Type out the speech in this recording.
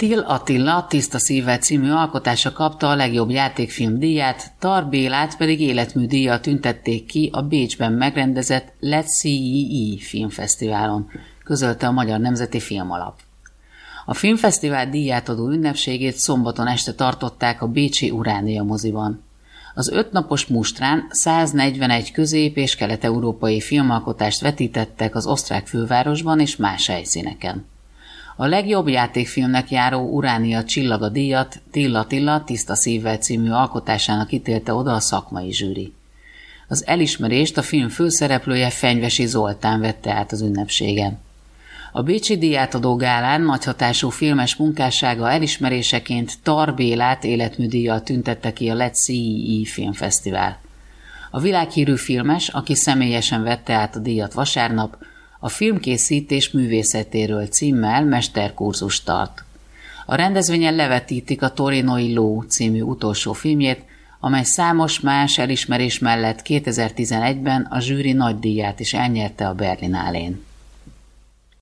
Till Attila Tiszta szívvel című alkotása kapta a legjobb játékfilm díját, Tar Bélát pedig életműdíjjal tüntették ki a Bécsben megrendezett LCII filmfesztiválon, közölte a Magyar Nemzeti Filmalap. A filmfesztivál díjátadó ünnepségét szombaton este tartották a bécsi Uránia moziban. Az 5 napos mustrán 141 közép- és kelet-európai filmalkotást vetítettek az osztrák fővárosban és más helyszíneken. A legjobb játékfilmnek járó Uránia csillaga díjat Till Attila Tiszta szívvel című alkotásának ítélte oda a szakmai zsűri. Az elismerést a film főszereplője Fenyvesi Zoltán vette át az ünnepségen. A bécsi díjátadó gálán nagyhatású filmes munkássága elismeréseként Tar Bélát életműdíjjal tüntette ki a LCII filmfesztivál. A világhírű filmes, aki személyesen vette át a díjat vasárnap, a filmkészítés művészetéről címmel mesterkurzust tart. A rendezvényen levetítik a Torinoi Ló című utolsó filmjét, amely számos más elismerés mellett 2011-ben a zsűri nagydíját is elnyerte a Berlinálén.